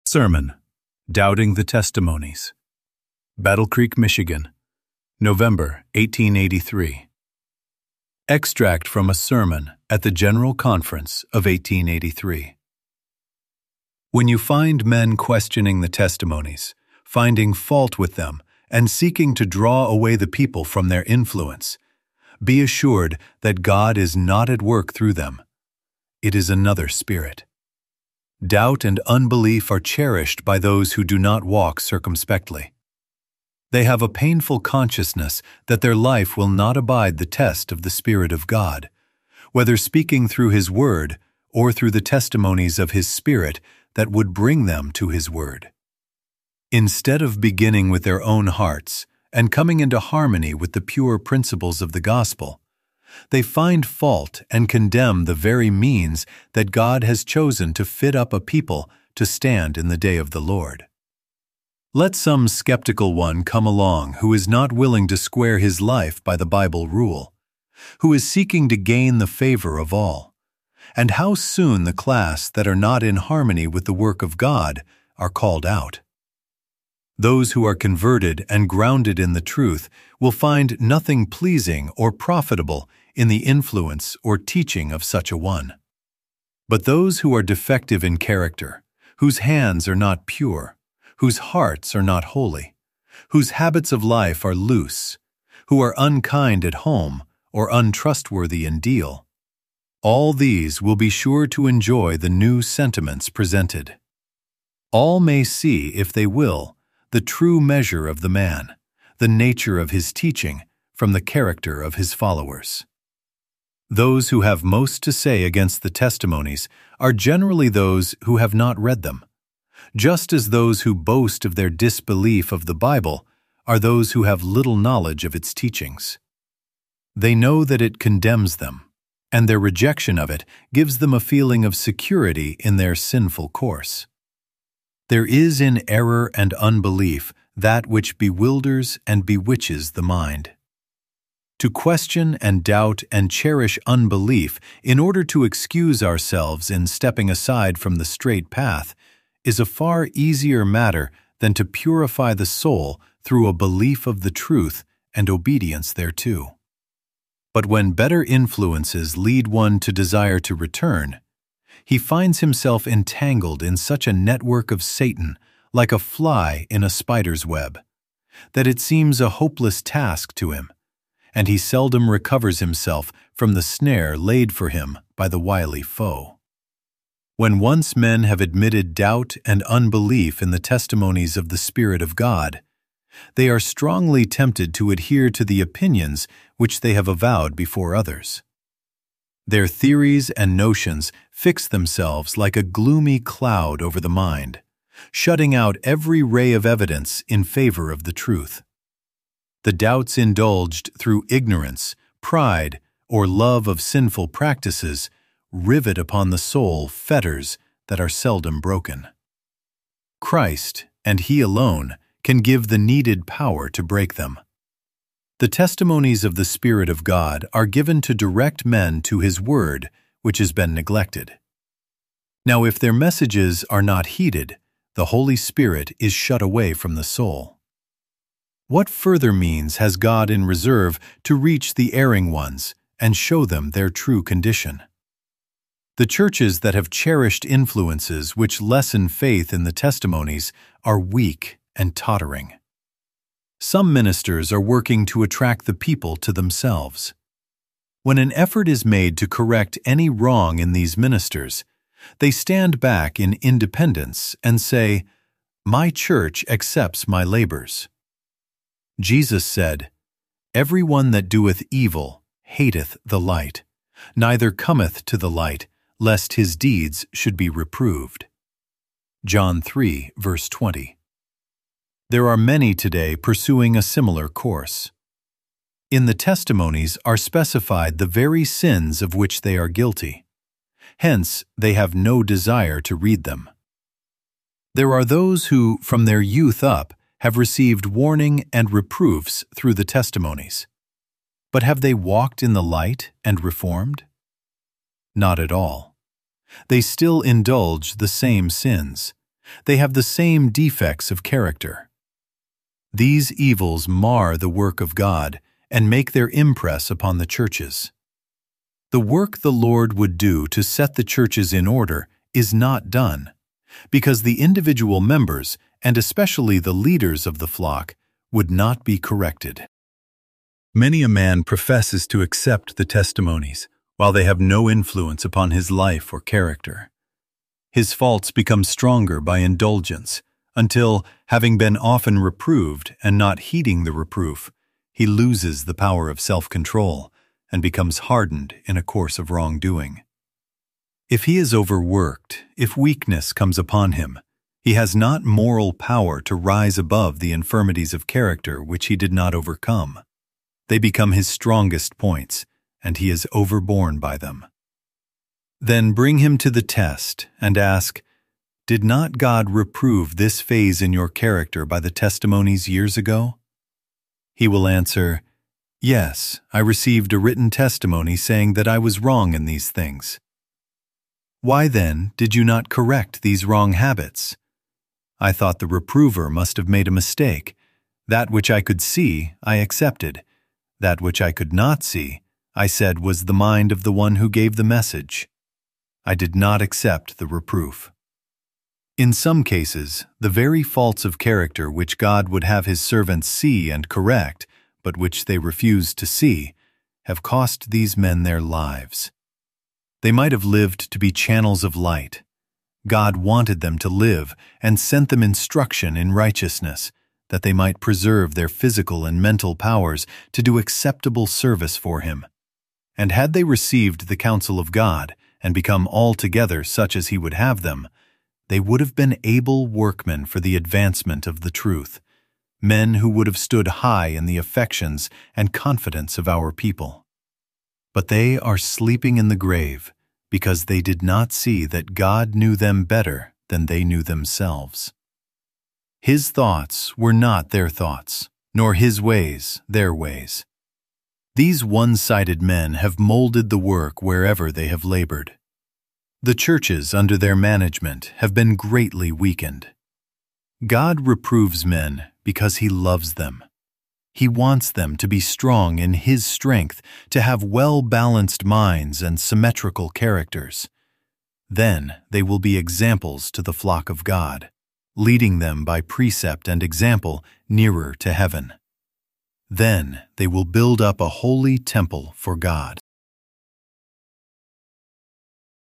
Sermon, Doubting the Testimonies. Battle Creek, Michigan, November 1883. Extract from a sermon at the General Conference of 1883. When you find men questioning the testimonies, finding fault with them, and seeking to draw away the people from their influence, be assured that God is not at work through them. It is another spirit. Doubt and unbelief are cherished by those who do not walk circumspectly. They have a painful consciousness that their life will not abide the test of the Spirit of God, whether speaking through His Word or through the testimonies of His Spirit that would bring them to His Word. Instead of beginning with their own hearts and coming into harmony with the pure principles of the gospel, they find fault and condemn the very means that God has chosen to fit up a people to stand in the day of the Lord. Let some skeptical one come along who is not willing to square his life by the Bible rule, who is seeking to gain the favor of all, and how soon the class that are not in harmony with the work of God are called out. Those who are converted and grounded in the truth will find nothing pleasing or profitable in the influence or teaching of such a one. But those who are defective in character, whose hands are not pure, whose hearts are not holy, whose habits of life are loose, who are unkind at home or untrustworthy in deal, all these will be sure to enjoy the new sentiments presented. All may see, if they will, the true measure of the man, the nature of his teaching, from the character of his followers. Those who have most to say against the testimonies are generally those who have not read them, just as those who boast of their disbelief of the Bible are those who have little knowledge of its teachings. They know that it condemns them, and their rejection of it gives them a feeling of security in their sinful course. There is in error and unbelief that which bewilders and bewitches the mind. To question and doubt and cherish unbelief in order to excuse ourselves in stepping aside from the straight path is a far easier matter than to purify the soul through a belief of the truth and obedience thereto. But when better influences lead one to desire to return, he finds himself entangled in such a network of Satan, like a fly in a spider's web, that it seems a hopeless task to him, and he seldom recovers himself from the snare laid for him by the wily foe. When once men have admitted doubt and unbelief in the testimonies of the Spirit of God, they are strongly tempted to adhere to the opinions which they have avowed before others. Their theories and notions fix themselves like a gloomy cloud over the mind, shutting out every ray of evidence in favor of the truth. The doubts indulged through ignorance, pride, or love of sinful practices rivet upon the soul fetters that are seldom broken. Christ, and He alone, can give the needed power to break them. The testimonies of the Spirit of God are given to direct men to His Word, which has been neglected. Now, if their messages are not heeded, the Holy Spirit is shut away from the soul. What further means has God in reserve to reach the erring ones and show them their true condition? The churches that have cherished influences which lessen faith in the testimonies are weak and tottering. Some ministers are working to attract the people to themselves. When an effort is made to correct any wrong in these ministers, they stand back in independence and say, "My church accepts my labors." Jesus said, "Every one that doeth evil hateth the light, neither cometh to the light, lest his deeds should be reproved." John 3, verse 20. There are many today pursuing a similar course. In the testimonies are specified the very sins of which they are guilty. Hence, they have no desire to read them. There are those who, from their youth up, have received warning and reproofs through the testimonies. But have they walked in the light and reformed? Not at all. They still indulge the same sins, They have the same defects of character. These evils mar the work of God and make their impress upon the churches. The work the Lord would do to set the churches in order is not done, because the individual members, and especially the leaders of the flock, would not be corrected. Many a man professes to accept the testimonies, while they have no influence upon his life or character. His faults become stronger by indulgence, until, having been often reproved and not heeding the reproof, he loses the power of self-control and becomes hardened in a course of wrongdoing. If he is overworked, if weakness comes upon him, he has not moral power to rise above the infirmities of character which he did not overcome. They become his strongest points, and he is overborne by them. Then bring him to the test and ask, "Did not God reprove this phase in your character by the testimonies years ago?" He will answer, "Yes, I received a written testimony saying that I was wrong in these things." "Why then did you not correct these wrong habits?" "I thought the reprover must have made a mistake. That which I could see, I accepted. That which I could not see, I said was the mind of the one who gave the message. I did not accept the reproof." In some cases, the very faults of character which God would have his servants see and correct, but which they refused to see, have cost these men their lives. They might have lived to be channels of light. God wanted them to live and sent them instruction in righteousness, that they might preserve their physical and mental powers to do acceptable service for him. And had they received the counsel of God and become altogether such as he would have them, they would have been able workmen for the advancement of the truth, men who would have stood high in the affections and confidence of our people. But they are sleeping in the grave, because they did not see that God knew them better than they knew themselves. His thoughts were not their thoughts, nor his ways their ways. These one-sided men have molded the work wherever they have labored. The churches under their management have been greatly weakened. God reproves men because he loves them. He wants them to be strong in his strength, to have well-balanced minds and symmetrical characters. Then they will be examples to the flock of God, leading them by precept and example nearer to heaven. Then they will build up a holy temple for God.